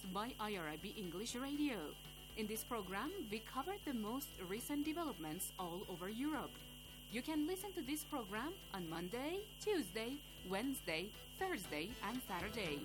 by IRIB English Radio. In this program, we cover the most recent developments all over Europe. You can listen to this program on Monday, Tuesday, Wednesday, Thursday, and Saturday.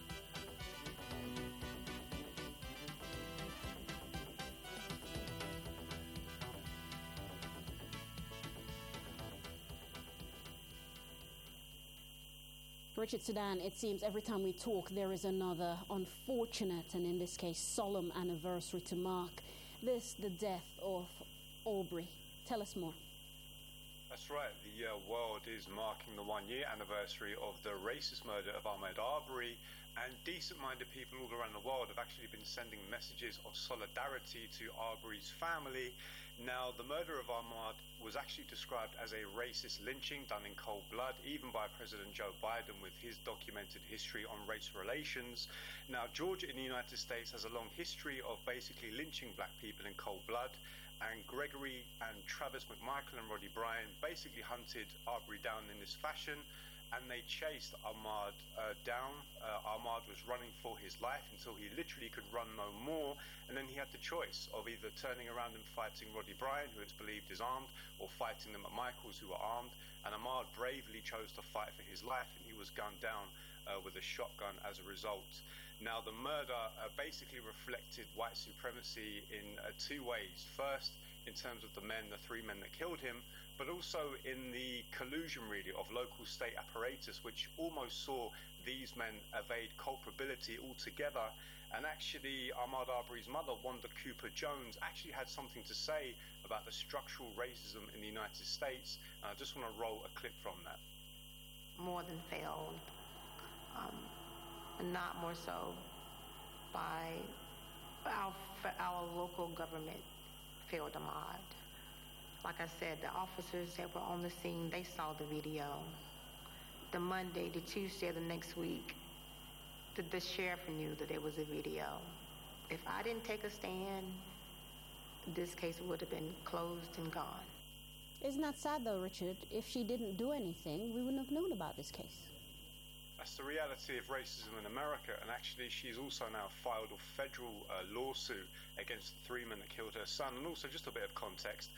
Richard Sudan, it seems every time we talk there is another unfortunate and in this case solemn anniversary to mark. This, the death of Aubrey. Tell us more. That's right. The world is marking the 1-year anniversary of the racist murder of Ahmaud Arbery, and decent-minded people all around the world have actually been sending messages of solidarity to Arbery's family. Now, the murder of Ahmaud was actually described as a racist lynching done in cold blood, even by President Joe Biden with his documented history on race relations. Now, Georgia in the United States has a long history of basically lynching black people in cold blood, and Gregory and Travis McMichael and Roddy Bryan basically hunted Arbery down in this fashion, and they chased Ahmaud down. Ahmaud was running for his life until he literally could run no more, and then he had the choice of either turning around and fighting Roddy Bryan, who it's believed is armed, or fighting the McMichaels, who are armed. And Ahmaud bravely chose to fight for his life, and he was gunned down with a shotgun as a result. Now, the murder basically reflected white supremacy in two ways. First, in terms of the three men that killed him, but also in the collusion, really, of local state apparatus, which almost saw these men evade culpability altogether. And actually, Ahmaud Arbery's mother, Wanda Cooper Jones, actually had something to say about the structural racism in the United States. And I just want to roll a clip from that. More than failed, not more so by our local government failed Ahmaud. Like I said, the officers that were on the scene, they saw the video. The Monday, the Tuesday of the next week, the sheriff knew that there was a video. If I didn't take a stand, this case would have been closed and gone. Isn't that sad though, Richard? If she didn't do anything, we wouldn't have known about this case. That's the reality of racism in America, and actually she's also now filed a federal lawsuit against the three men that killed her son. And also, just a bit of context,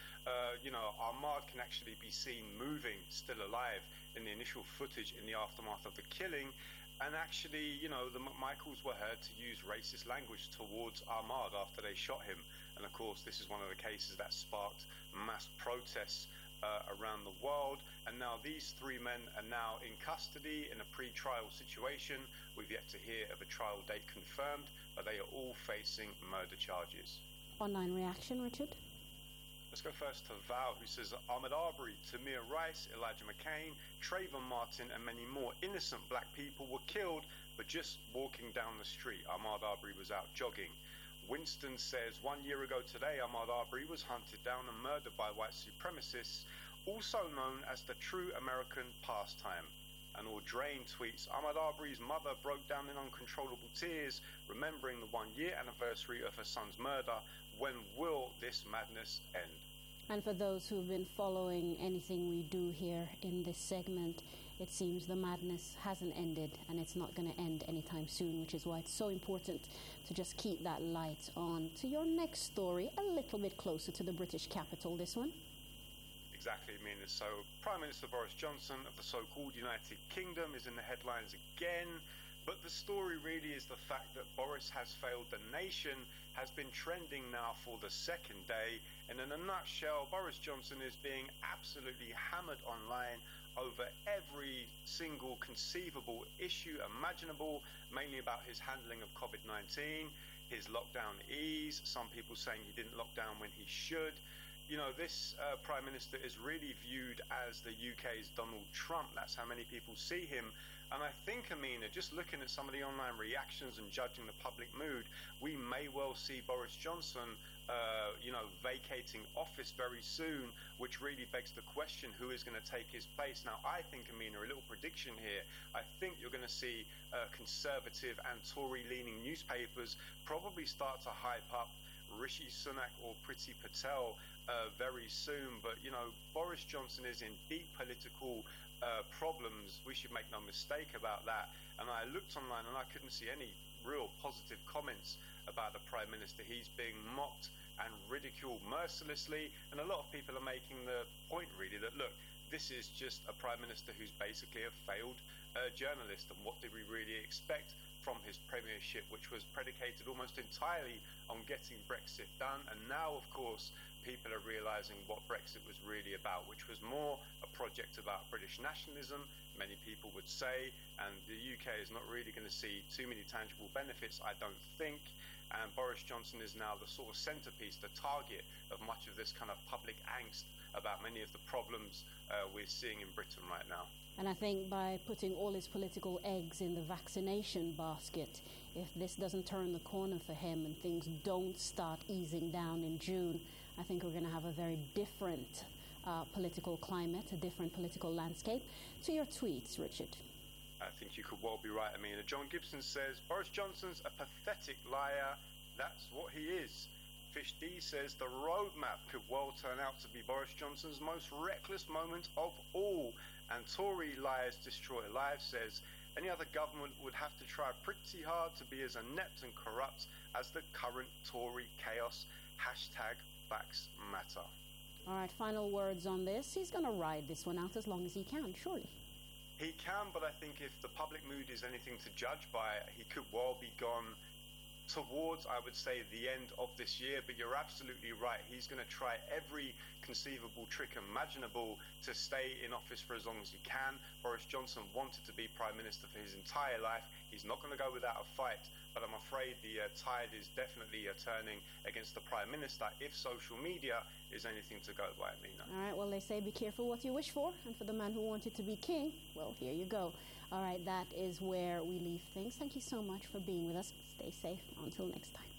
Ahmaud can actually be seen moving, still alive, in the initial footage in the aftermath of the killing. And actually, the McMichaels were heard to use racist language towards Ahmaud after they shot him. And of course, this is one of the cases that sparked mass protests around the world, and now these three men are now in custody in a pre-trial situation. We've yet to hear of a trial date confirmed, but they are all facing murder charges. Online reaction, Richard? Let's go first to Val, who says Ahmaud Arbery, Tamir Rice, Elijah McClain, Trayvon Martin, and many more innocent black people were killed for just walking down the street. Ahmaud Arbery was out jogging. Winston says, 1 year ago today, Ahmaud Arbery was hunted down and murdered by white supremacists, also known as the true American pastime. And Audrain tweets, Ahmaud Arbery's mother broke down in uncontrollable tears, remembering the 1-year anniversary of her son's murder. When will this madness end? And for those who've been following anything we do here in this segment, it seems the madness hasn't ended, and it's not going to end anytime soon, which is why it's so important to just keep that light on. To your next story, a little bit closer to the British capital, this one. Exactly, Mina. So Prime Minister Boris Johnson of the so-called United Kingdom is in the headlines again. But the story really is the fact that Boris has failed the nation has been trending now for the second day. And in a nutshell, Boris Johnson is being absolutely hammered online over every single conceivable issue imaginable, mainly about his handling of COVID-19, his lockdown ease, some people saying he didn't lock down when he should. This Prime Minister is really viewed as the UK's Donald Trump. That's how many people see him. And I think, Amina, just looking at some of the online reactions and judging the public mood, we may well see Boris Johnson, vacating office very soon, which really begs the question, who is going to take his place? Now, I think, Amina, a little prediction here, I think you're going to see conservative and Tory-leaning newspapers probably start to hype up Rishi Sunak or Priti Patel very soon. But, Boris Johnson is in deep political problems. We should make no mistake about that. And I looked online and I couldn't see any real positive comments about the Prime Minister. He's being mocked and ridiculed mercilessly, and a lot of people are making the point really that, look, this is just a Prime Minister who's basically a failed journalist, and what did we really expect from his premiership, which was predicated almost entirely on getting Brexit done. And now, of course, people are realising what Brexit was really about, which was more a project about British nationalism, many people would say, and the UK is not really going to see too many tangible benefits, I don't think. And Boris Johnson is now the sort of centrepiece, the target of much of this kind of public angst about many of the problems we're seeing in Britain right now. And I think by putting all his political eggs in the vaccination basket, if this doesn't turn the corner for him and things don't start easing down in June, I think we're going to have a very different political climate, a different political landscape. To your tweets, Richard. I think you could well be right, Amina. John Gibson says, Boris Johnson's a pathetic liar. That's what he is. Fish D says, the roadmap could well turn out to be Boris Johnson's most reckless moment of all. And Tory Liars Destroy Lives says, any other government would have to try pretty hard to be as inept and corrupt as the current Tory chaos. #Facts Matter. All right, final words on this. He's going to ride this one out as long as he can, surely. He can, but I think if the public mood is anything to judge by, he could well be gone towards, I would say, the end of this year. But you're absolutely right. He's going to try every conceivable trick imaginable to stay in office for as long as he can. Boris Johnson wanted to be Prime Minister for his entire life. He's not going to go without a fight, but I'm afraid the tide is definitely turning against the Prime Minister if social media is anything to go by, Amina. All right, well, they say be careful what you wish for, and for the man who wanted to be king, well, here you go. All right, that is where we leave things. Thank you so much for being with us. Stay safe. Until next time.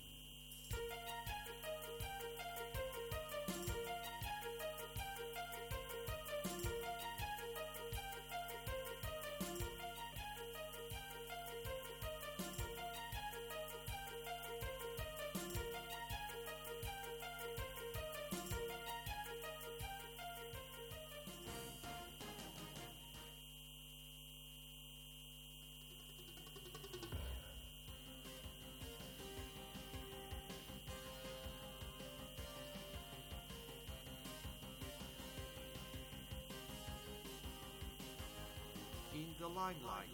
In the limelight.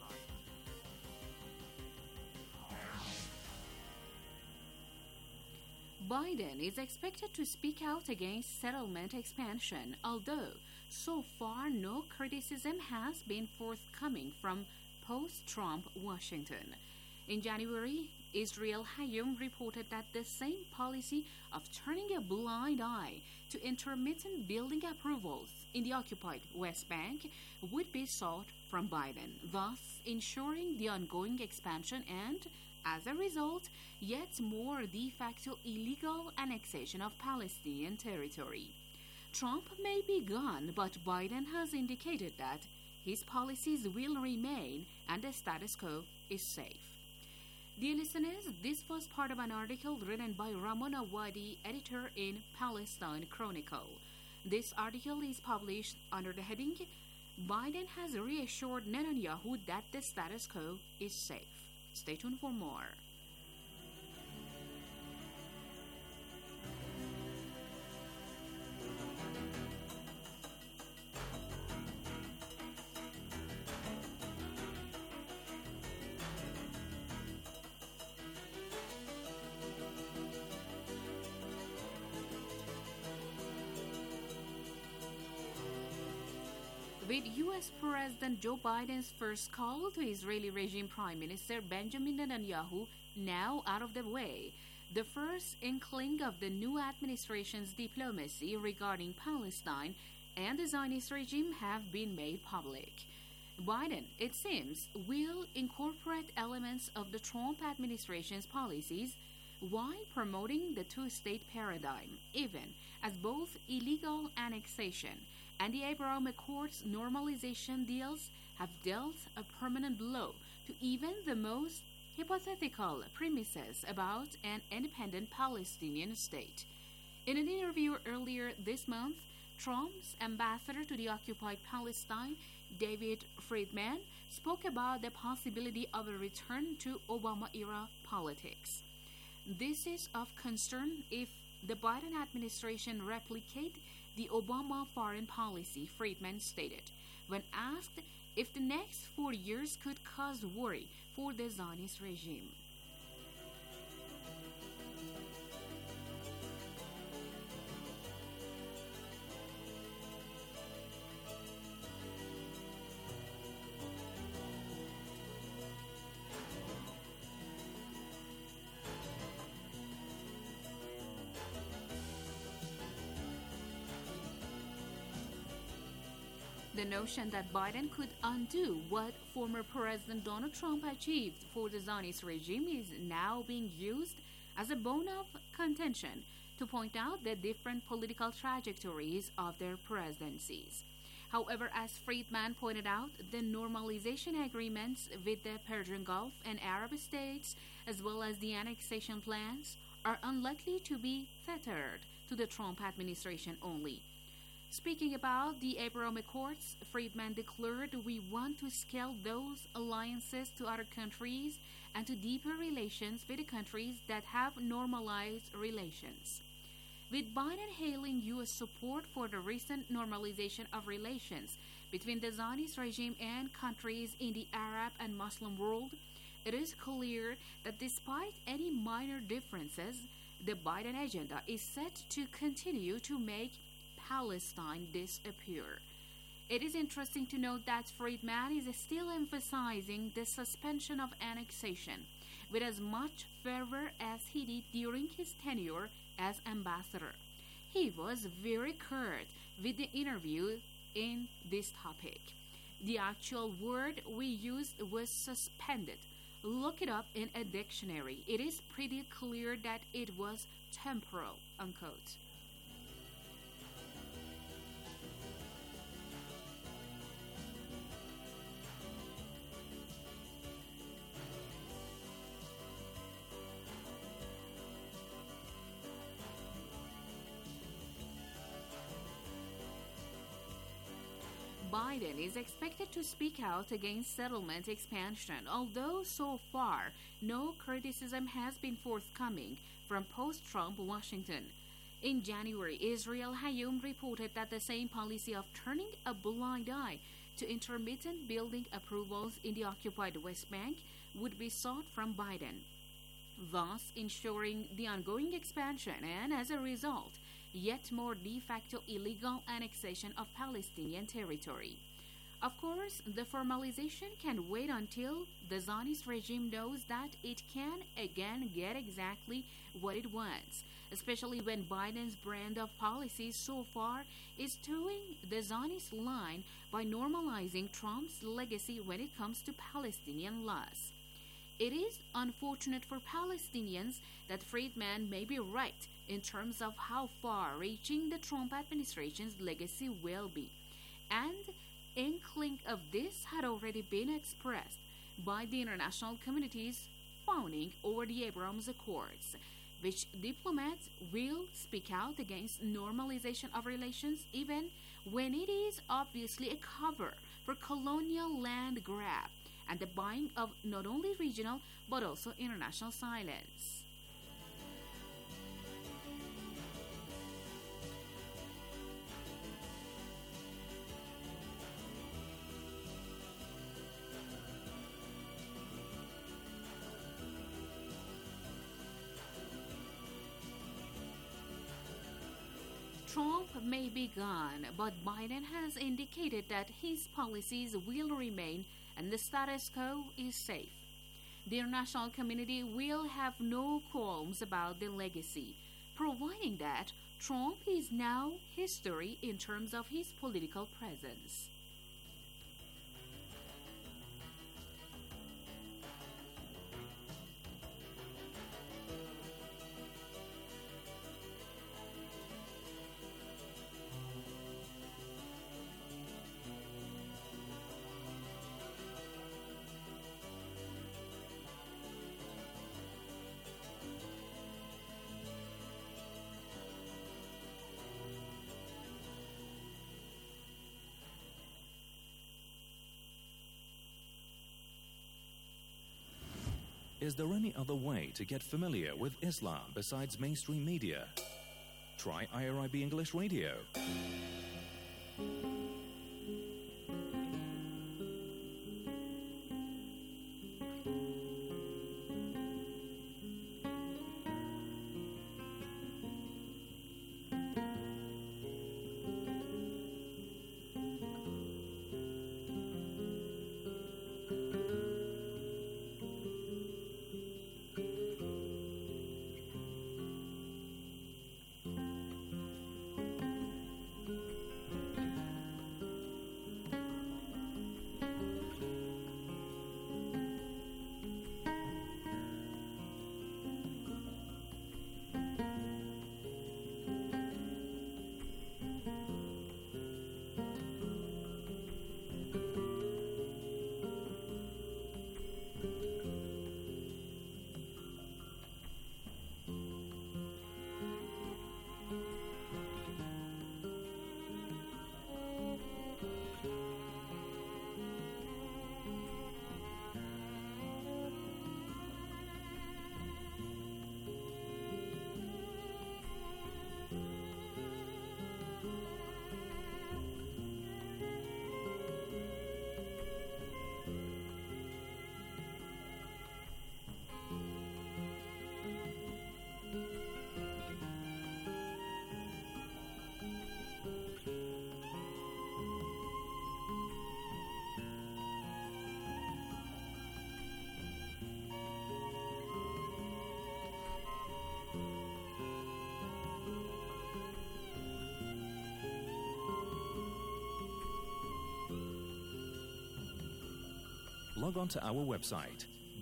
Biden is expected to speak out against settlement expansion, although so far no criticism has been forthcoming from post-Trump Washington. In January, Israel Hayom reported that the same policy of turning a blind eye to intermittent building approvals in the occupied West Bank would be sought from Biden, thus ensuring the ongoing expansion and, as a result, yet more de facto illegal annexation of Palestinian territory. Trump may be gone, but Biden has indicated that his policies will remain and the status quo is safe. Dear listeners, this was part of an article written by Ramon Awadi, editor in Palestine Chronicle. This article is published under the heading, Biden has reassured Netanyahu that the status quo is safe. Stay tuned for more. With U.S. President Joe Biden's first call to Israeli regime Prime Minister Benjamin Netanyahu now out of the way, the first inkling of the new administration's diplomacy regarding Palestine and the Zionist regime have been made public. Biden, it seems, will incorporate elements of the Trump administration's policies while promoting the two-state paradigm, even as both illegal annexation and the Abraham Accords normalization deals have dealt a permanent blow to even the most hypothetical premises about an independent Palestinian state. In an interview earlier this month, Trump's ambassador to the occupied Palestine David Friedman, spoke about the possibility of a return to Obama-era politics. This is of concern if the Biden administration replicate the Obama foreign policy, Friedman stated, when asked if the next 4 years could cause worry for the Zionist regime. The notion that Biden could undo what former President Donald Trump achieved for the Zionist regime is now being used as a bone of contention to point out the different political trajectories of their presidencies. However, as Friedman pointed out, the normalization agreements with the Persian Gulf and Arab states, as well as the annexation plans, are unlikely to be tethered to the Trump administration only. Speaking about the Abraham Accords, Friedman declared, "We want to scale those alliances to other countries and to deeper relations with the countries that have normalized relations." With Biden hailing U.S. support for the recent normalization of relations between the Zionist regime and countries in the Arab and Muslim world, it is clear that despite any minor differences, the Biden agenda is set to continue to make Palestine disappear. It is interesting to note that Friedman is still emphasizing the suspension of annexation with as much fervor as he did during his tenure as ambassador. He was very curt with the interview in this topic. The actual word we used was suspended. Look it up in a dictionary. It is pretty clear that it was temporal, unquote. Biden is expected to speak out against settlement expansion, although so far no criticism has been forthcoming from post-Trump Washington. In January, Israel Hayom reported that the same policy of turning a blind eye to intermittent building approvals in the occupied West Bank would be sought from Biden, thus ensuring the ongoing expansion and, as a result, yet more de facto illegal annexation of Palestinian territory. Of course, the formalization can wait until the Zionist regime knows that it can again get exactly what it wants, especially when Biden's brand of policy so far is towing the Zionist line by normalizing Trump's legacy when it comes to Palestinian laws. It is unfortunate for Palestinians that Friedman may be right in terms of how far-reaching the Trump administration's legacy will be. And inkling of this had already been expressed by the international community's fawning over the Abraham Accords, which diplomats will speak out against normalization of relations even when it is obviously a cover for colonial land grab and the buying of not only regional but also international silence. Trump may be gone, but Biden has indicated that his policies will remain and the status quo is safe. The international community will have no qualms about the legacy, providing that Trump is now history in terms of his political presence. Is there any other way to get familiar with Islam besides mainstream media? Try IRIB English Radio. Log on to our website,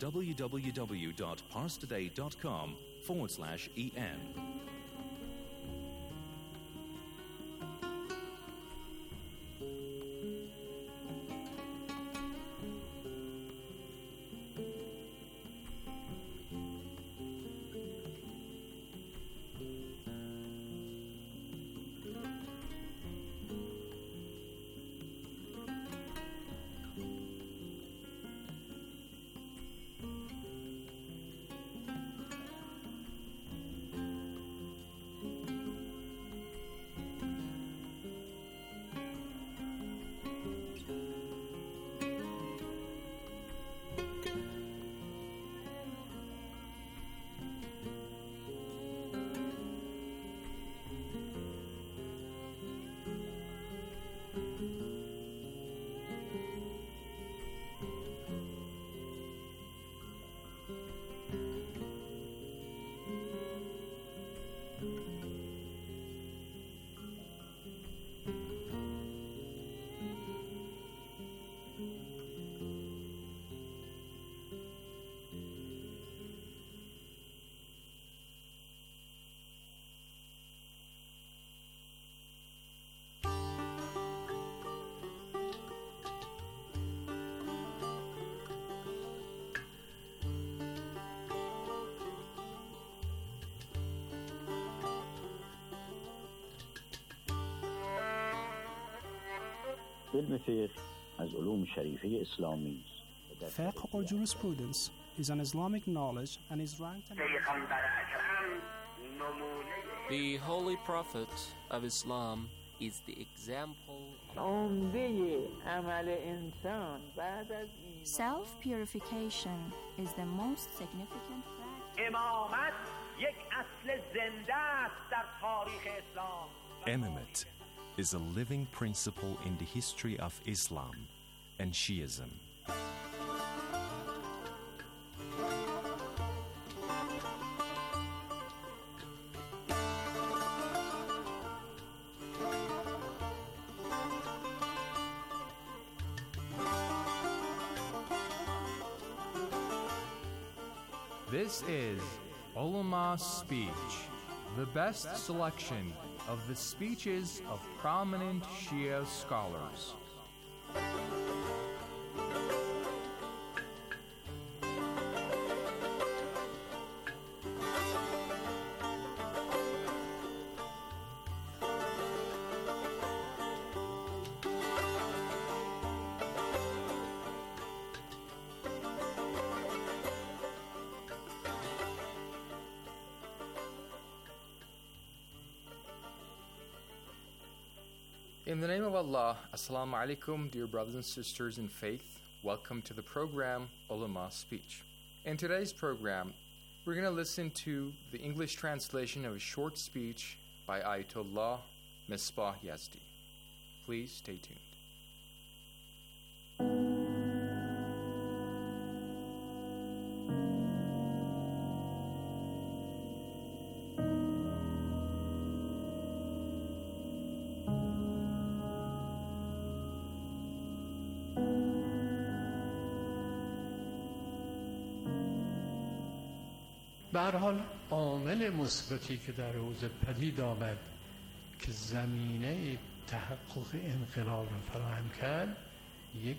www.parstoday.com/en. علم فقه از علوم شریفه اسلامی است. Fiqh or jurisprudence is an Islamic knowledge and is ranked The Holy Prophet of Islam is the example. Self-purification is the most significant fact. Imamate is a living principle in the history of Islam and Shiism. This is Ulama Speech, the best selection of the speeches of prominent Shia scholars. In the name of Allah, Assalamu alaikum, dear brothers and sisters in faith. Welcome to the program Ulama Speech. In today's program, we're going to listen to the English translation of a short speech by Ayatollah Misbah Yazdi. Please stay tuned. به هر حال عامل مثبتی که در حوزه پدید آمد که زمینه تحقق انقلاب را فراهم کرد یک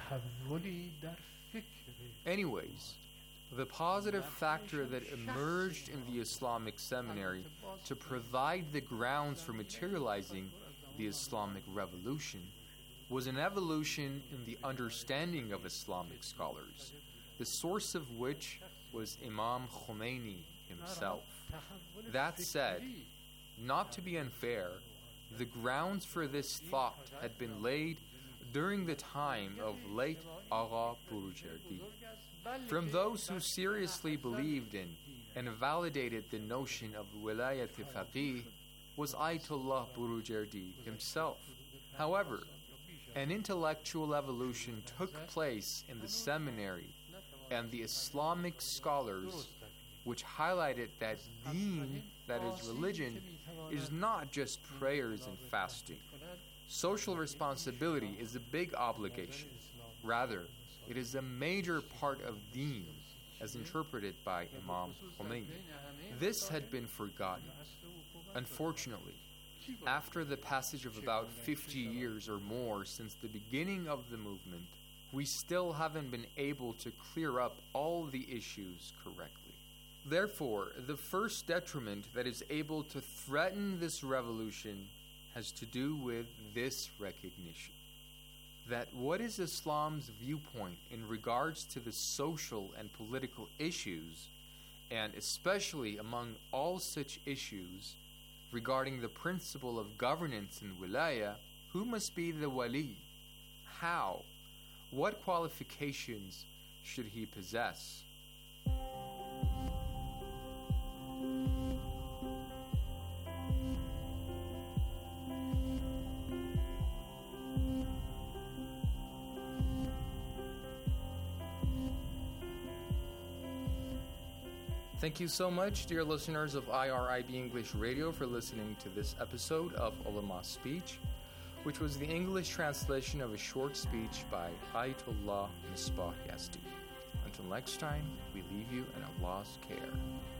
تحولی در فکر. Anyways, the positive factor that emerged in the Islamic seminary to provide the grounds for materializing the Islamic revolution was an evolution in the understanding of Islamic scholars, the source of which was Imam Khomeini himself. That said, not to be unfair, the grounds for this thought had been laid during the time of late Agha Burujerdi. From those who seriously believed in and validated the notion of Wilayat-e-Faqih was Ayatollah Burujerdi himself. However, an intellectual evolution took place in the seminary and the Islamic scholars, which highlighted that deen, that is religion, is not just prayers and fasting. Social responsibility is a big obligation. Rather, it is a major part of deen, as interpreted by Imam Khomeini. This had been forgotten. Unfortunately, after the passage of about 50 years or more since the beginning of the movement, we still haven't been able to clear up all the issues correctly. Therefore, the first detriment that is able to threaten this revolution has to do with this recognition: that what is Islam's viewpoint in regards to the social and political issues, and especially among all such issues regarding the principle of governance in wilaya, who must be the wali, how, what qualifications should he possess? Thank you so much, dear listeners of IRIB English Radio, for listening to this episode of Ulama Speech, which was the English translation of a short speech by Ayatollah Misbah Yazdi. Until next time, we leave you in Allah's care.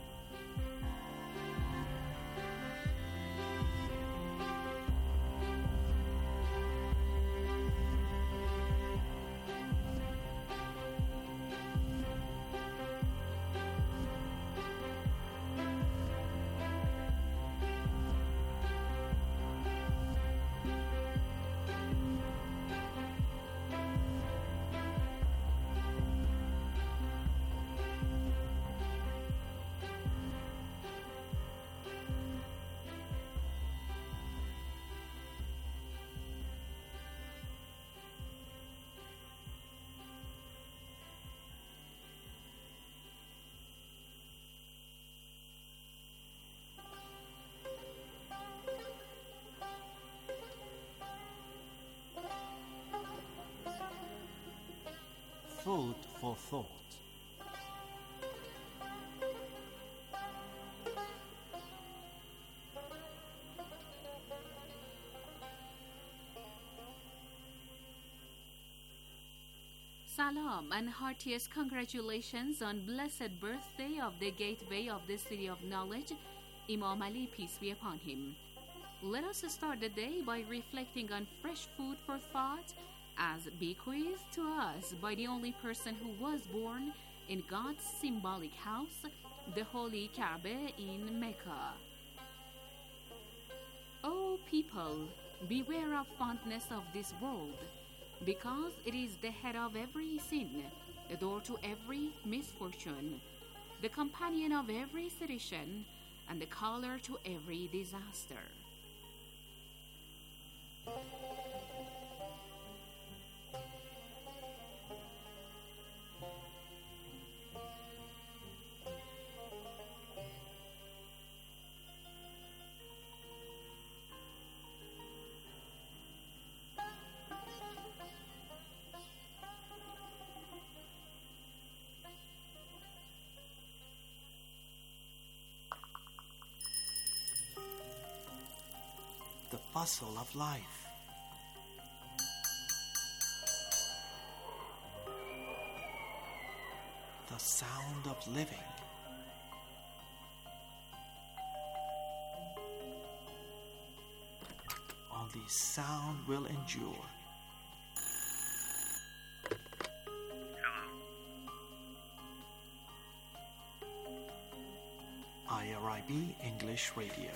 Food for thought. Salam and heartiest congratulations on blessed birthday of the gateway of the city of knowledge, Imam Ali, peace be upon him. Let us start the day by reflecting on fresh food for thought as bequeathed to us by the only person who was born in God's symbolic house, the holy Kaaba in Mecca. O people, beware of fondness of this world, because it is the head of every sin, the door to every misfortune, the companion of every sedition, and the caller to every disaster. The bustle of life. The sound of living. Only sound will endure. IRIB English Radio.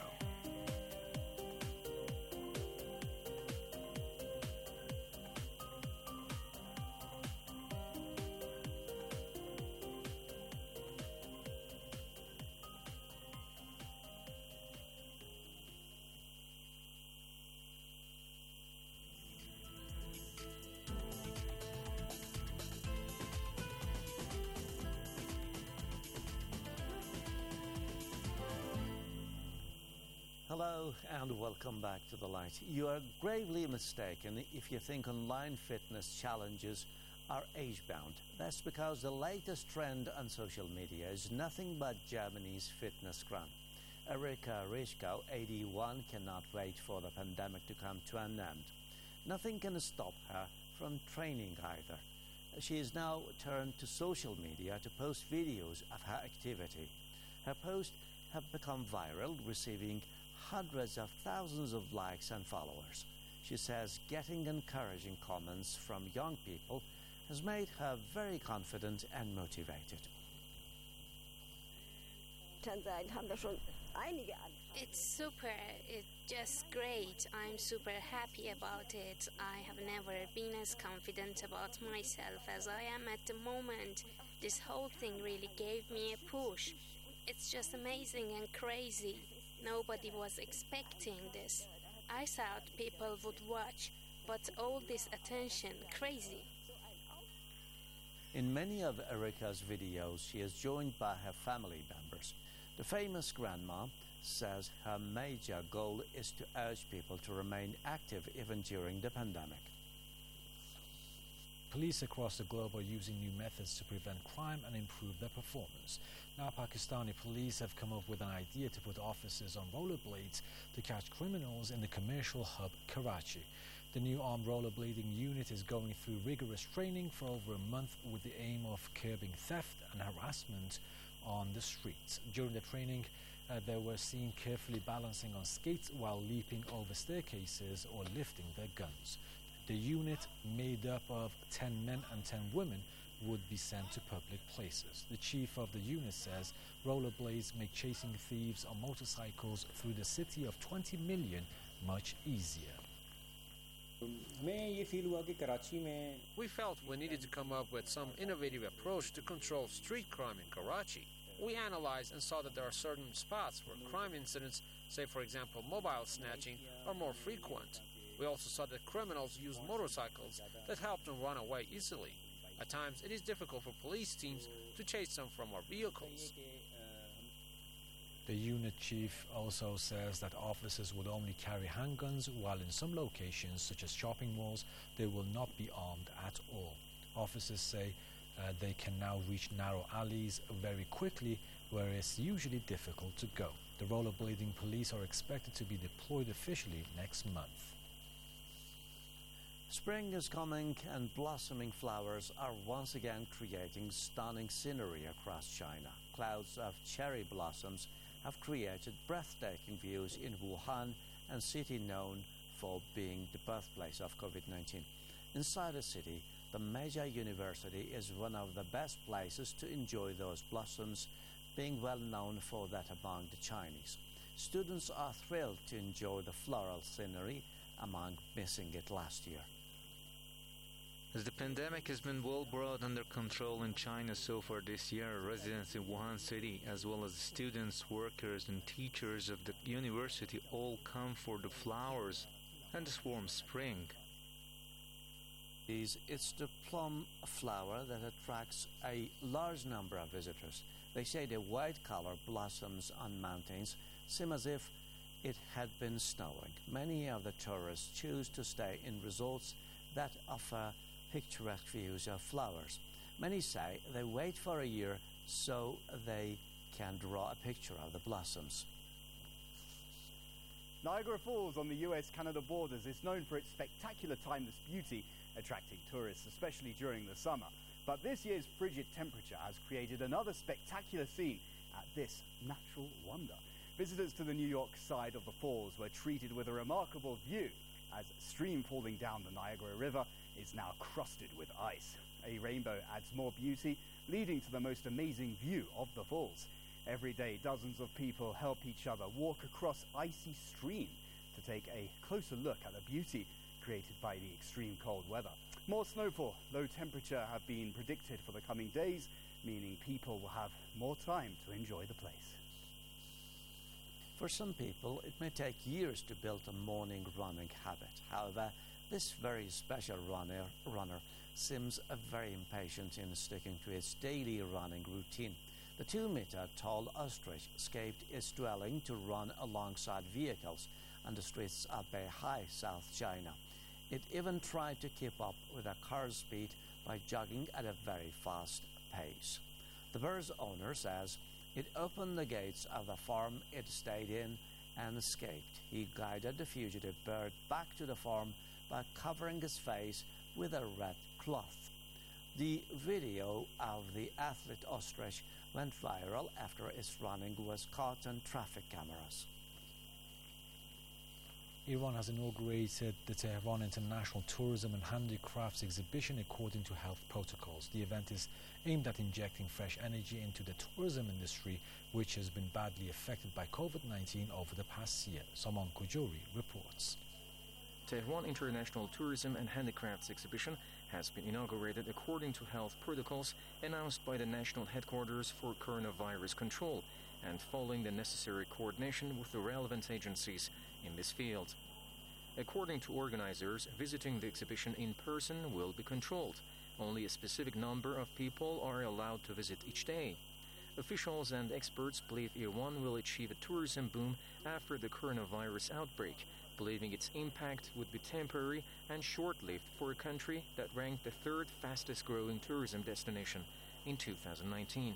Hello and welcome back to The Light. You are gravely mistaken if you think online fitness challenges are age-bound. That's because the latest trend on social media is nothing but Germany's fitness crown. Erika Rischko, 81, cannot wait for the pandemic to come to an end. Nothing can stop her from training either. She is now turned to social media to post videos of her activity. Her posts have become viral, receiving hundreds of thousands of likes and followers. She says getting encouraging comments from young people has made her very confident and motivated. It's super, it's just great. I'm super happy about it. I have never been as confident about myself as I am at the moment. This whole thing really gave me a push. It's just amazing and crazy. Nobody was expecting this. I thought people would watch, but all this attention, crazy. In many of Erika's videos, she is joined by her family members. The famous grandma says her major goal is to urge people to remain active even during the pandemic. Police across the globe are using new methods to prevent crime and improve their performance. Now Pakistani police have come up with an idea to put officers on rollerblades to catch criminals in the commercial hub Karachi. The new armed rollerblading unit is going through rigorous training for over a month with the aim of curbing theft and harassment on the streets. During the training, they were seen carefully balancing on skates while leaping over staircases or lifting their guns. The unit, made up of 10 men and 10 women, would be sent to public places. The chief of the unit says rollerblades make chasing thieves on motorcycles through the city of 20 million much easier. We felt we needed to come up with some innovative approach to control street crime in Karachi. We analyzed and saw that there are certain spots where crime incidents, say for example mobile snatching, are more frequent. We also saw that criminals use motorcycles that help them run away easily. At times, it is difficult for police teams to chase them from our vehicles. The unit chief also says that officers would only carry handguns, while in some locations, such as shopping malls, they will not be armed at all. Officers say they can now reach narrow alleys very quickly, where it's usually difficult to go. The rollerblading police are expected to be deployed officially next month. Spring is coming and blossoming flowers are once again creating stunning scenery across China. Clouds of cherry blossoms have created breathtaking views in Wuhan, a city known for being the birthplace of COVID-19. Inside the city, the major university is one of the best places to enjoy those blossoms, being well known for that among the Chinese. Students are thrilled to enjoy the floral scenery among missing it last year. As the pandemic has been well brought under control in China so far this year, residents in Wuhan City, as well as students, workers, and teachers of the university all come for the flowers. and this warm spring. It's the plum flower that attracts a large number of visitors. They say the white color blossoms on mountains seem as if it had been snowing. Many of the tourists choose to stay in resorts that offer picturesque views of flowers. Many say they wait for a year so they can draw a picture of the blossoms. Niagara Falls on the US-Canada borders is known for its spectacular timeless beauty, attracting tourists, especially during the summer. But this year's frigid temperature has created another spectacular scene at this natural wonder. Visitors to the New York side of the falls were treated with a remarkable view as a stream falling down the Niagara River is now crusted with ice. A rainbow adds more beauty, leading to the most amazing view of the falls. Every day, dozens of people help each other walk across icy stream to take a closer look at the beauty created by the extreme cold weather. More snowfall, low temperature have been predicted for the coming days, meaning people will have more time to enjoy the place. For some people, it may take years to build a morning running habit. However, this very special runner seems very impatient in sticking to its daily running routine. The 2-meter-tall ostrich escaped its dwelling to run alongside vehicles on the streets of Beihai, South China. It even tried to keep up with a car's speed by jogging at a very fast pace. The bird's owner says it opened the gates of the farm it stayed in and escaped. He guided the fugitive bird back to the farm by covering his face with a red cloth. The video of the athlete ostrich went viral after its running was caught on traffic cameras. Iran has inaugurated the Tehran International Tourism and Handicrafts Exhibition according to health protocols. The event is aimed at injecting fresh energy into the tourism industry, which has been badly affected by COVID-19 over the past year. Saman Kujori reports. Tehran International Tourism and Handicrafts Exhibition has been inaugurated according to health protocols announced by the National Headquarters for Coronavirus Control and following the necessary coordination with the relevant agencies in this field. According to organizers, visiting the exhibition in person will be controlled. Only a specific number of people are allowed to visit each day. Officials and experts believe Iran will achieve a tourism boom after the coronavirus outbreak, believing its impact would be temporary and short-lived for a country that ranked the third fastest-growing tourism destination in 2019.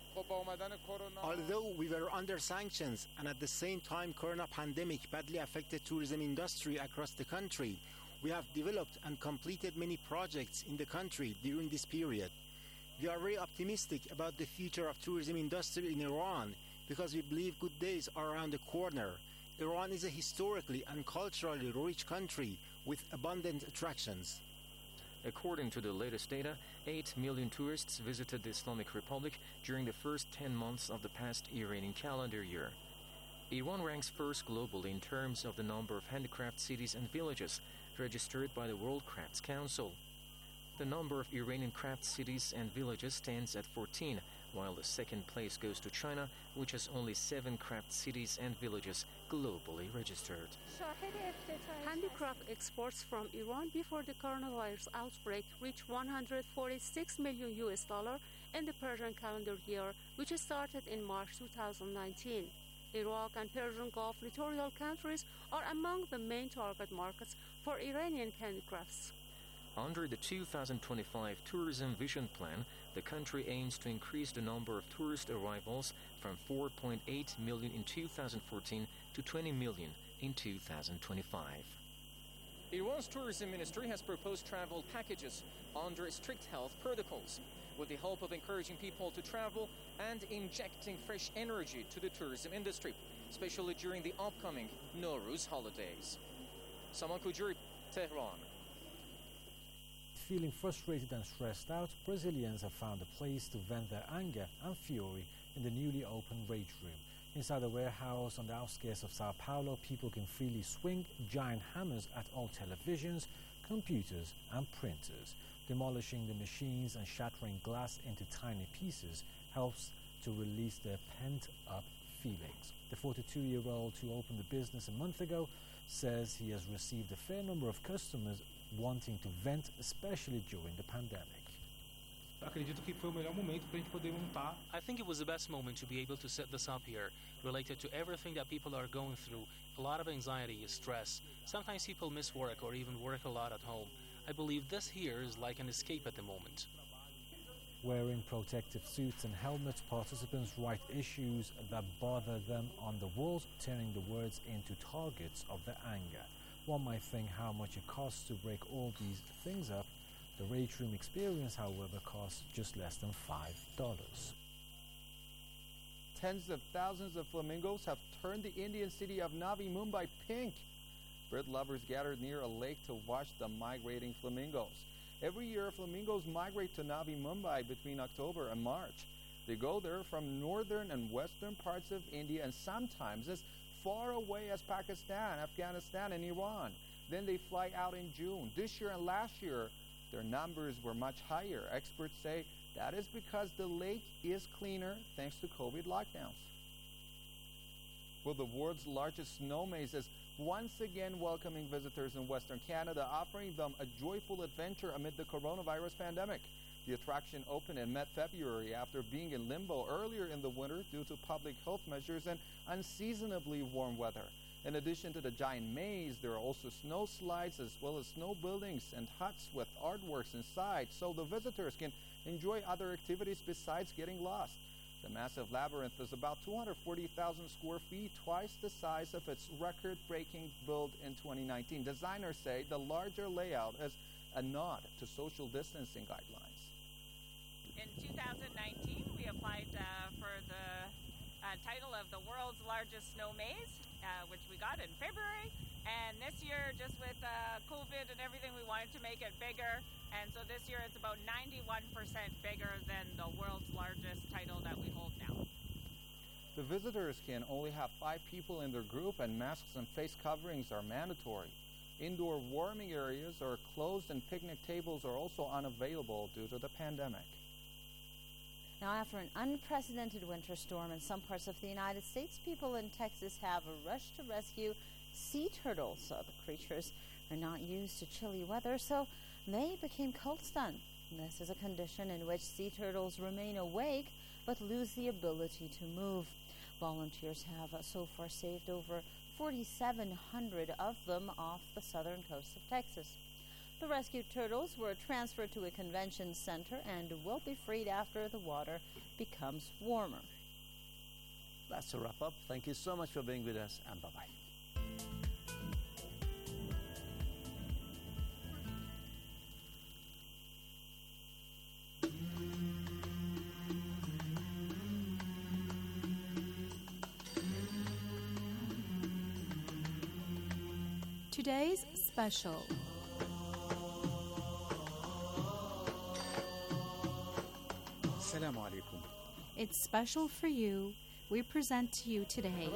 Although we were under sanctions and at the same time corona pandemic badly affected tourism industry across the country, we have developed and completed many projects in the country during this period. We are very optimistic about the future of tourism industry in Iran because we believe good days are around the corner. Iran is a historically and culturally rich country with abundant attractions. According to the latest data, 8 million tourists visited the Islamic Republic during the first 10 months of the past Iranian calendar year. Iran ranks first globally in terms of the number of handicraft cities and villages registered by the World Crafts Council. The number of Iranian craft cities and villages stands at 14, while the second place goes to China, which has only 7 craft cities and villages globally registered. Handicraft exports from Iran before the coronavirus outbreak reached $146 million in the Persian calendar year, which started in March 2019. Iraq and Persian Gulf littoral countries are among the main target markets for Iranian handicrafts. Under the 2025 Tourism Vision Plan, the country aims to increase the number of tourist arrivals from 4.8 million in 2014 to 20 million in 2025. Iran's tourism ministry has proposed travel packages under strict health protocols, with the hope of encouraging people to travel and injecting fresh energy to the tourism industry, especially during the upcoming Nowruz holidays. Saman Kujuri, Tehran. Feeling frustrated and stressed out, Brazilians have found a place to vent their anger and fury in the newly opened Rage Room. Inside a warehouse on the outskirts of Sao Paulo, people can freely swing giant hammers at old televisions, computers and printers. Demolishing the machines and shattering glass into tiny pieces helps to release their pent-up feelings. The 42-year-old who opened the business a month ago says he has received a fair number of customers wanting to vent, especially during the pandemic. I think it was the best moment to be able to set this up here, related to everything that people are going through, a lot of anxiety, stress. Sometimes people miss work or even work a lot at home. I believe this here is like an escape at the moment. Wearing protective suits and helmets, participants write issues that bother them on the walls, turning the words into targets of their anger. One might think how much it costs to break all these things up. The Rage Room experience, however, costs just less than $5. Tens of thousands of flamingos have turned the Indian city of Navi Mumbai pink. Bird lovers gathered near a lake to watch the migrating flamingos. Every year, flamingos migrate to Navi Mumbai between October and March. They go there from northern and western parts of India and sometimes as far away as Pakistan, Afghanistan, and Iran. Then they fly out in June. This year and last year, their numbers were much higher. Experts say that is because the lake is cleaner thanks to COVID lockdowns. Well, the world's largest snow maze is once again welcoming visitors in Western Canada, offering them a joyful adventure amid the coronavirus pandemic. The attraction opened in mid-February after being in limbo earlier in the winter due to public health measures and unseasonably warm weather. In addition to the giant maze, there are also snow slides as well as snow buildings and huts with artworks inside, so the visitors can enjoy other activities besides getting lost. The massive labyrinth is about 240,000 square feet, twice the size of its record-breaking build in 2019. Designers say the larger layout is a nod to social distancing guidelines. In 2019, we applied for the title of the world's largest snow maze, which we got in February. And this year, just with COVID and everything, we wanted to make it bigger. And so this year it's about 91% bigger than the world's largest title that we hold now. The visitors can only have 5 people in their group, and masks and face coverings are mandatory. Indoor warming areas are closed and picnic tables are also unavailable due to the pandemic. Now, after an unprecedented winter storm in some parts of the United States, people in Texas have rushed to rescue sea turtles. So the creatures are not used to chilly weather, so they became cold-stunned. This is a condition in which sea turtles remain awake but lose the ability to move. Volunteers have so far saved over 4,700 of them off the southern coast of Texas. The rescued turtles were transferred to a convention center and will be freed after the water becomes warmer. That's a wrap-up. Thank you so much for being with us, and bye-bye. Today's special. Assalamu alaikum. It's special for you. We present to you today.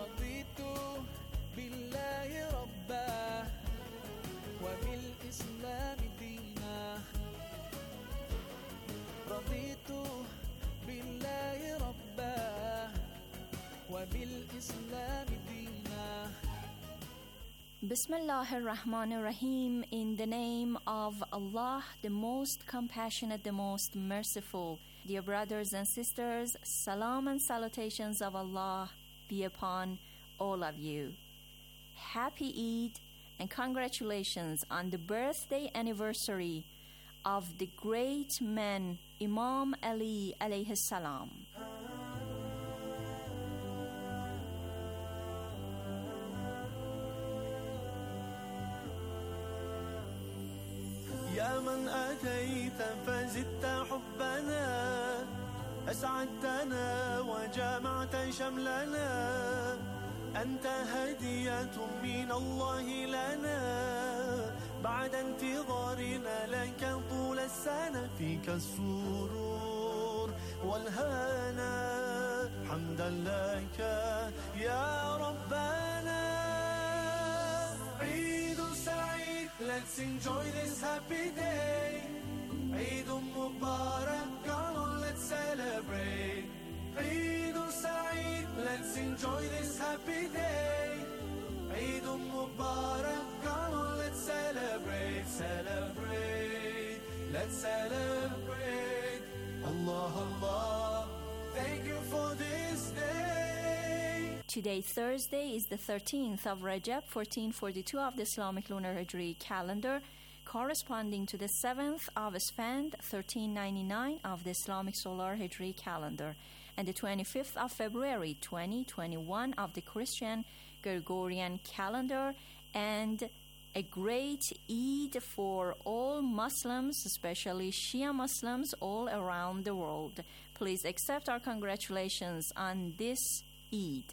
Bismillahir Rahmanir Rahim. In the name of Allah, the most compassionate, the most merciful. Dear brothers and sisters, salam and salutations of Allah be upon all of you. Happy Eid and congratulations on the birthday anniversary of the great man Imam Ali alayhi salam. يا من أتيت فزدت حبنا أسعدتنا وجمعت شملنا أنت هدية من الله لنا بعد انتظارنا لك طول السنة فيك السرور والهنا حمدا لك يا ربنا عيد سعيد. Let's enjoy this happy day. Eid Mubarak, come on, let's celebrate. Eid Saeed, let's enjoy this happy day. Eid Mubarak, come on, let's celebrate, celebrate, let's celebrate. Allah, Allah, thank you for this day. Today, Thursday, is the 13th of Rajab, 1442 of the Islamic Lunar Hijri calendar, corresponding to the 7th of Esfand, 1399 of the Islamic Solar Hijri calendar, and the 25th of February, 2021 of the Christian Gregorian calendar, and a great Eid for all Muslims, especially Shia Muslims all around the world. Please accept our congratulations on this Eid.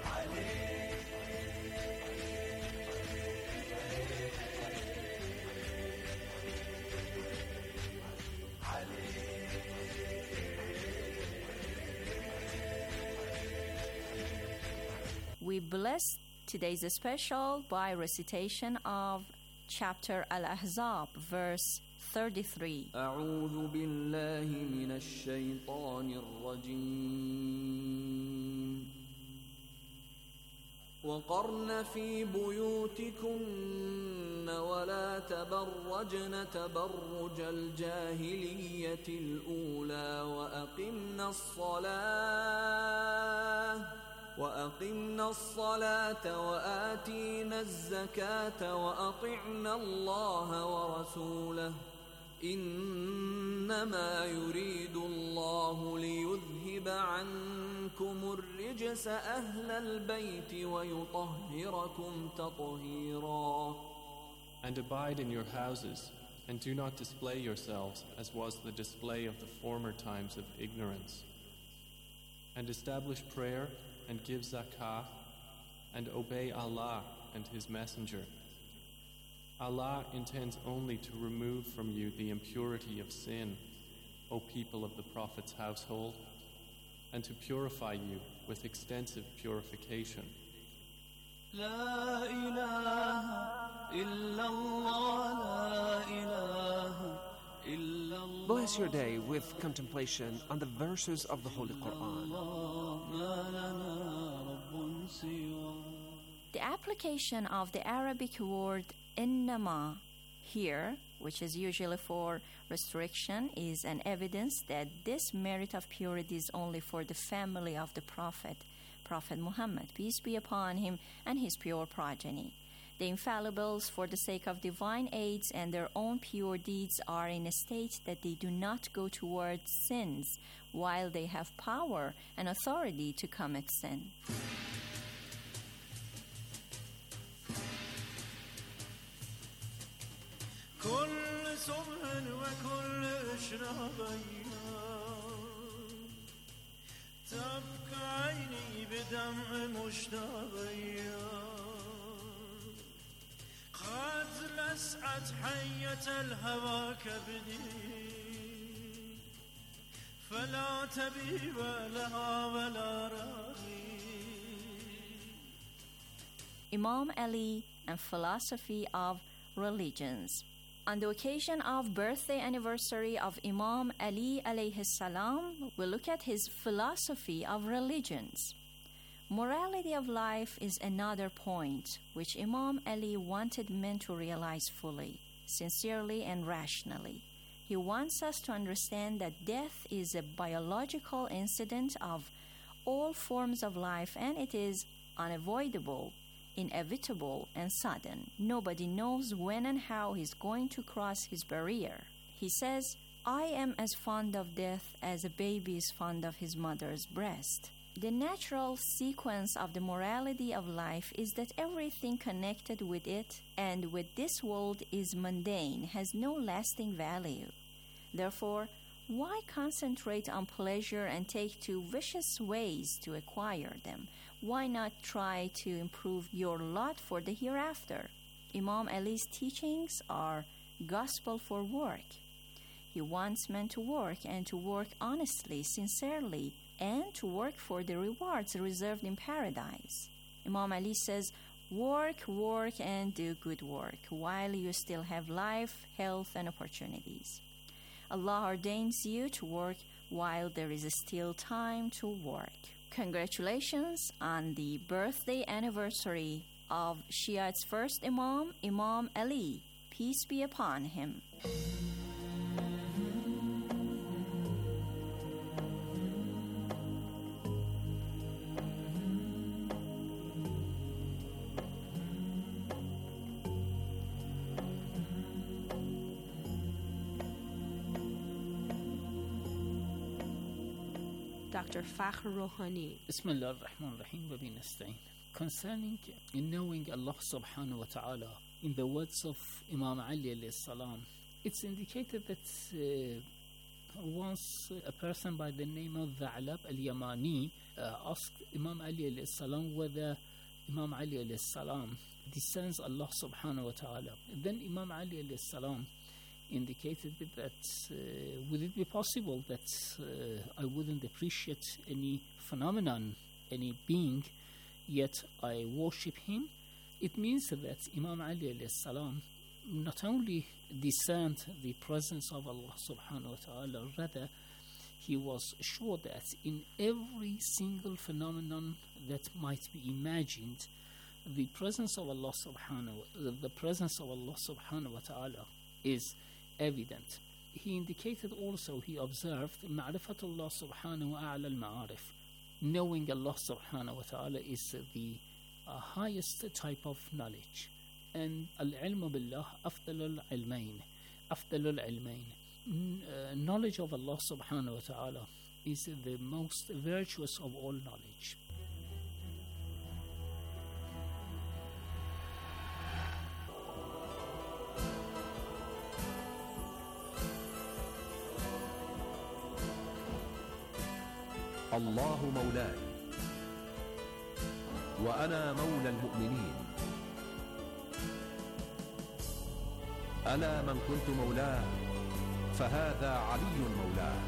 We bless today's special by recitation of chapter Al-Ahzab, verse 33. أعوذ بالله من الشيطان الرجيم وقرن في بيوتكن ولا تبرجن تبرج الجاهلية الأولى وأقمنا الصلاة وآتينا الزكاة وأطعنا الله ورسوله إنما يريد الله ليذهب عنكم الرجس أهل البيت ويطهركم تطهيرا. And abide in your houses, and do not display yourselves as was the display of the former times of ignorance. And establish prayer and give zakah, and obey Allah and His Messenger. Allah intends only to remove from you the impurity of sin, O people of the Prophet's household, and to purify you with extensive purification. La ilaha illallah, la ilaha illallah. Bless your day with contemplation on the verses of the Holy Quran. The application of the Arabic word innama here, which is usually for restriction, is an evidence that this merit of purity is only for the family of the Prophet Muhammad, peace be upon him, and his pure progeny. The infallibles, for the sake of divine aids and their own pure deeds, are in a state that they do not go towards sins while they have power and authority to commit sin. كل صبح وكل إشراق تبكى عيني بدمع مشتاق قد لسعت حية الهوى كبدي فلا تبيب لها ولا راغي. Imam Ali and philosophy of religions. On the occasion of birthday anniversary of Imam Ali alayhi salam, we look at his philosophy of religions. Morality of life is another point which Imam Ali wanted men to realize fully, sincerely and rationally. He wants us to understand that death is a biological incident of all forms of life, and it is unavoidable, inevitable, and sudden. Nobody knows when and how he's going to cross his barrier. He says, I am as fond of death as a baby is fond of his mother's breast. The natural sequence of the morality of life is that everything connected with it and with this world is mundane, has no lasting value. Therefore, why concentrate on pleasure and take to vicious ways to acquire them? Why not try to improve your lot for the hereafter? Imam Ali's teachings are gospel for work. He wants men to work, and to work honestly, sincerely, and to work for the rewards reserved in paradise. Imam Ali says, work, and do good work while you still have life, health, and opportunities. Allah ordains you to work while there is still time to work. Congratulations on the birthday anniversary of Shiites' first Imam, Imam Ali, peace be upon him. Dr. Fakhr Rouhani. Bismillah ar-Rahman ar-Rahim wa binasta'in. Concerning knowing Allah subhanahu wa ta'ala, in the words of Imam Ali alayhi salam, it's indicated that once a person by the name of Tha'lab al-Yamani asked Imam Ali alayhi salam whether Imam Ali alayhi salam discerns Allah subhanahu wa ta'ala. Then Imam Ali alayhi salam indicated that would it be possible that I wouldn't appreciate any phenomenon, any being, yet I worship him? It means that Imam Ali alayhi salam not only discerned the presence of Allah subhanahu wa ta'ala, rather he was sure that in every single phenomenon that might be imagined, the presence of Allah subhanahu wa ta'ala is evident. He indicated also, he observed, Ma'rifatullah subhanahu wa ta'ala al-ma'arif. Knowing Allah subhanahu wa ta'ala is the highest type of knowledge. And al-ilmu billah afdalul ilmain. Afdalul ilmain. Knowledge of Allah subhanahu wa ta'ala is the most virtuous of all knowledge. الله مولاي وأنا مولى المؤمنين ألا من كنت مولاه فهذا علي مولاه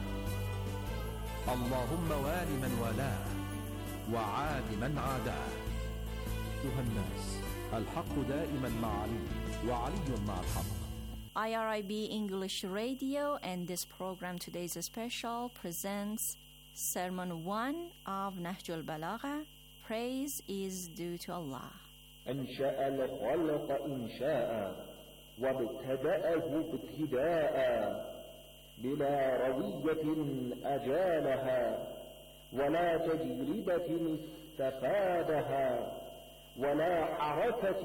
اللهم وال من والاه وعاد من عاداه أيها الناس الحق دائما مع علي وعلي مع الحق. IRIB English Radio and this program, today's special, presents Sermon 1 of Nahj al-Balagha. Praise is due to Allah. أنشأ الخلق إنشاء وابتدأه ابتداء بلا روية أجالها ولا تجربة استفادها ولا حركة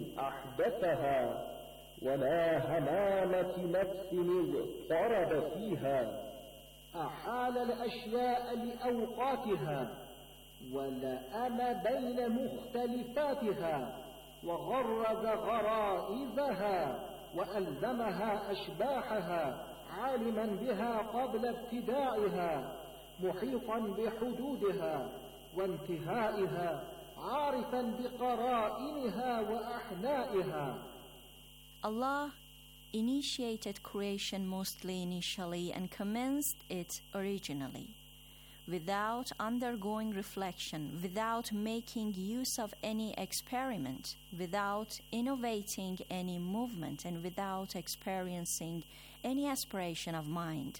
أحدثها ولا همامة نفس اضطرب فيها أحال الأشياء لأوقاتها ولأم بين مختلفاتها وغرز غرائزها وألزمها أشباحها عالما بها قبل ابتدائها محيطا بحدودها وانتهائها عارفا بقرائنها وأحنائها. Allah initiated creation mostly initially and commenced it originally, without undergoing reflection, without making use of any experiment, without innovating any movement, and without experiencing any aspiration of mind.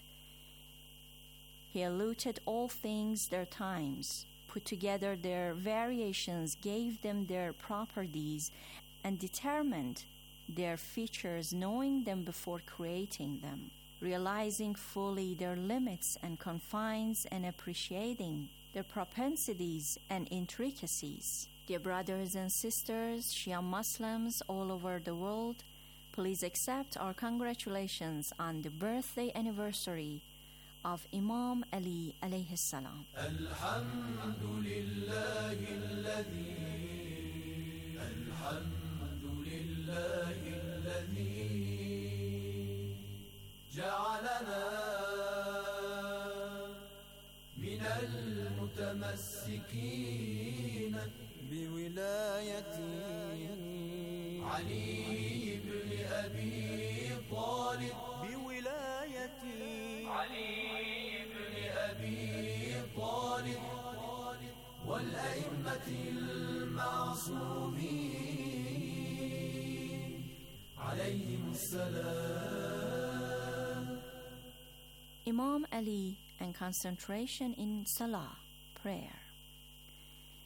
He allotted all things their times, put together their variations, gave them their properties, and determined their features, knowing them before creating them, realizing fully their limits and confines, and appreciating their propensities and intricacies. Dear brothers and sisters, Shia Muslims all over the world, please accept our congratulations on the birthday anniversary of Imam Ali alayhi salam. جعلنا من المتمسكين بولاية علي بن أبي طالب بولاية علي بن أبي طالب والأئمة المعصومين عليهم السلام. Imam Ali and concentration in Salah, prayer.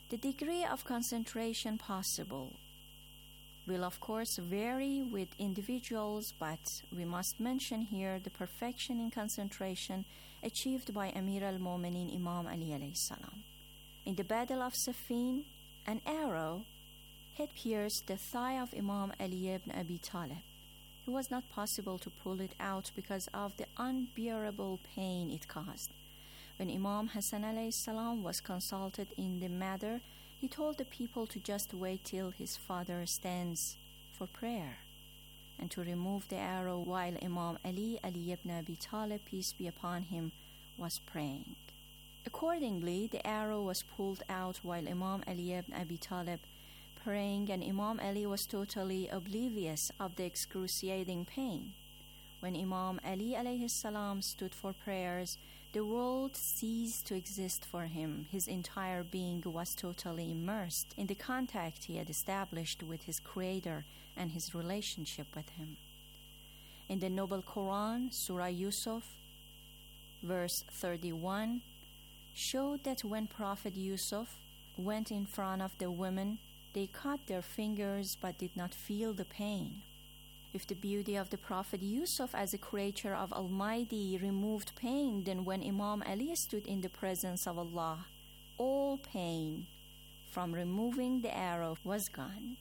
The degree of concentration possible will of course vary with individuals, but we must mention here the perfection in concentration achieved by Amir al-Mu'minin Imam Ali alayhi salam. In the Battle of Siffin, an arrow had pierced the thigh of Imam Ali ibn Abi Talib. It was not possible to pull it out because of the unbearable pain it caused. When Imam Hassan alayhi salam was consulted in the matter, he told the people to just wait till his father stands for prayer and to remove the arrow while Imam Ali ibn Abi Talib, peace be upon him, was praying. Accordingly, the arrow was pulled out while Imam Ali ibn Abi Talib praying, and Imam Ali was totally oblivious of the excruciating pain. When Imam Ali alayhi salam stood for prayers, the world ceased to exist for him. His entire being was totally immersed in the contact he had established with his Creator and his relationship with him. In the Noble Quran, Surah Yusuf, verse 31, showed that when Prophet Yusuf went in front of the women, they cut their fingers but did not feel the pain. If the beauty of the Prophet Yusuf as a creature of Almighty removed pain, then when Imam Ali stood in the presence of Allah, all pain from removing the arrow was gone.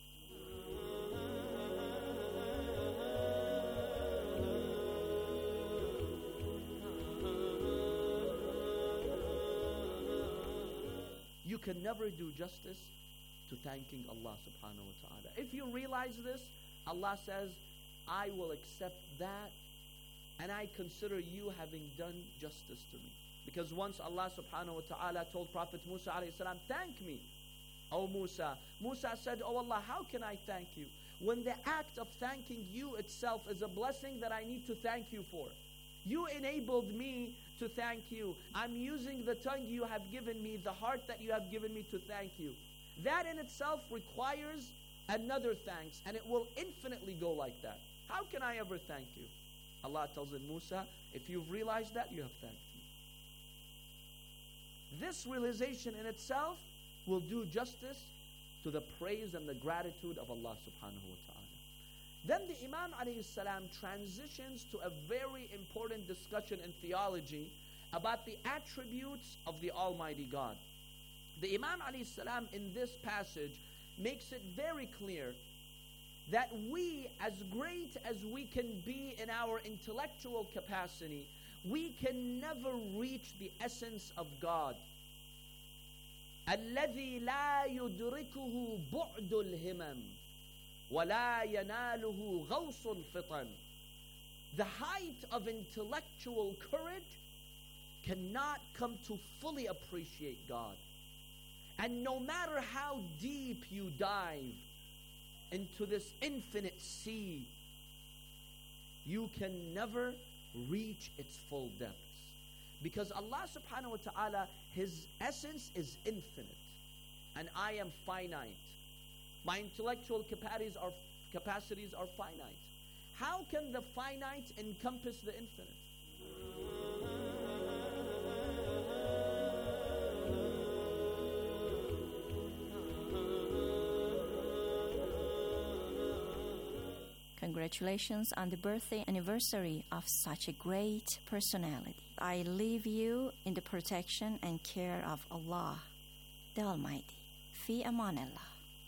You can never do justice to thanking Allah subhanahu wa ta'ala. If you realize this, Allah says, I will accept that and I consider you having done justice to me. Because once Allah subhanahu wa ta'ala told Prophet Musa alayhi salam, thank me, O Musa. Musa said, oh Allah, how can I thank you? When the act of thanking you itself is a blessing that I need to thank you for. You enabled me to thank you. I'm using the tongue you have given me, the heart that you have given me to thank you. That in itself requires another thanks, and it will infinitely go like that. How can I ever thank you? Allah tells him, Musa, if you've realized that, you have thanked me. This realization in itself will do justice to the praise and the gratitude of Allah subhanahu wa ta'ala. Then the Imam alayhi salam transitions to a very important discussion in theology about the attributes of the Almighty God. The Imam alayhi salam in this passage makes it very clear that we, as great as we can be in our intellectual capacity, we can never reach the essence of God. الذي لا يدركه بعد الهمم ولا يناله غوص الفطن. The height of intellectual courage cannot come to fully appreciate God. And no matter how deep you dive into this infinite sea, you can never reach its full depths. Because Allah subhanahu wa ta'ala, His essence is infinite, and I am finite. My intellectual capacities are finite. How can the finite encompass the infinite? Congratulations on the birthday anniversary of such a great personality. I leave you in the protection and care of Allah, the Almighty. Fi amanillah.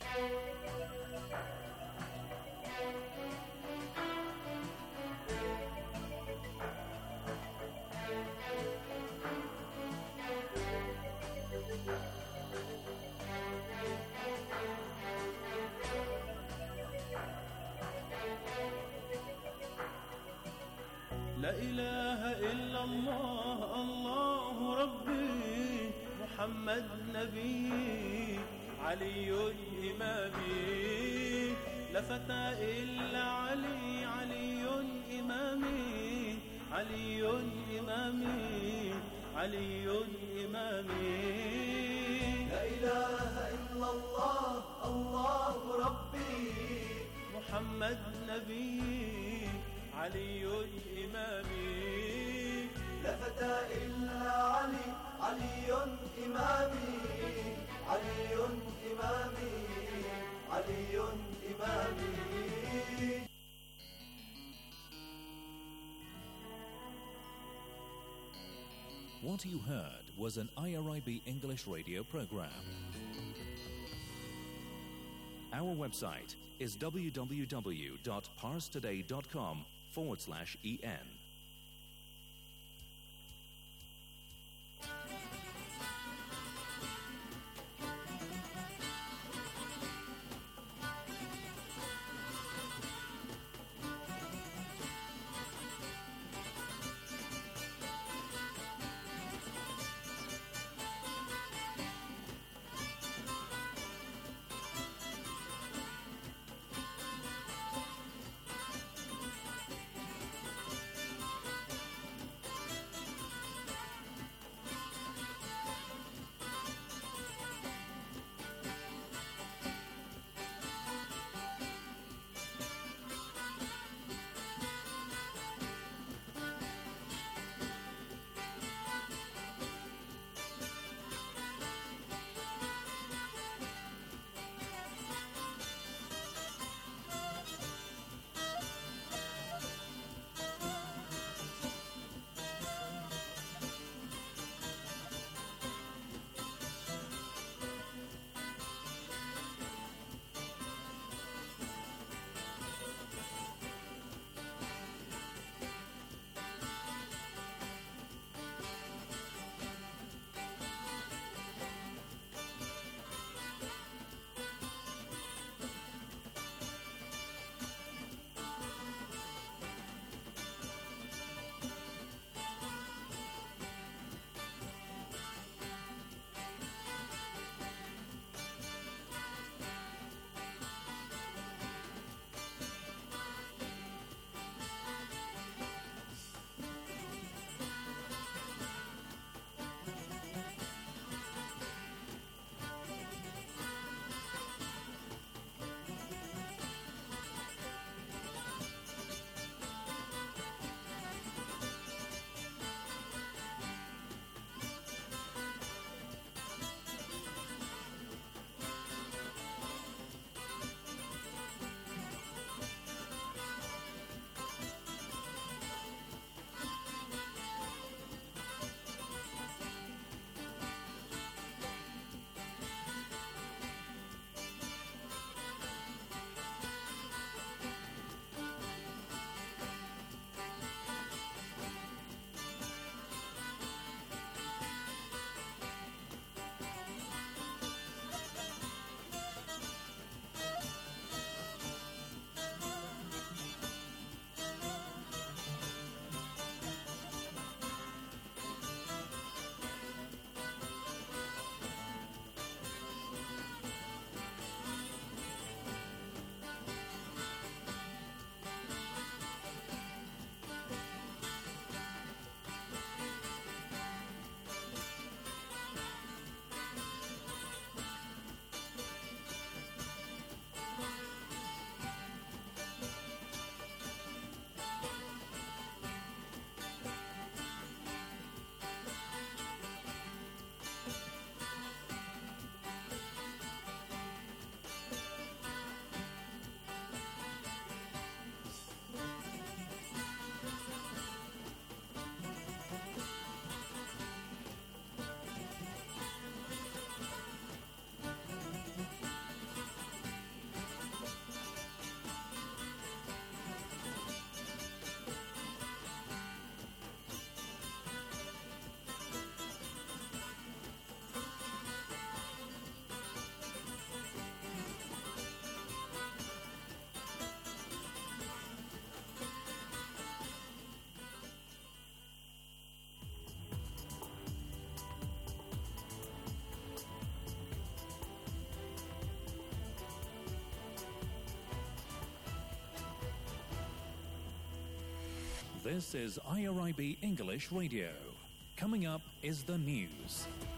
لا إله إلا الله الله ربي محمد نبي علي إمامي لا فتى إلا علي علي إمامي علي إمامي علي إمامي لا إله إلا الله الله ربي محمد نبي علي إمامي لا فتى إلا علي علي إمامي علي إمامي علي إمامي. What you heard was an IRIB English radio program. Our website is www.parstoday.com/en. This is IRIB English Radio. Coming up is the news.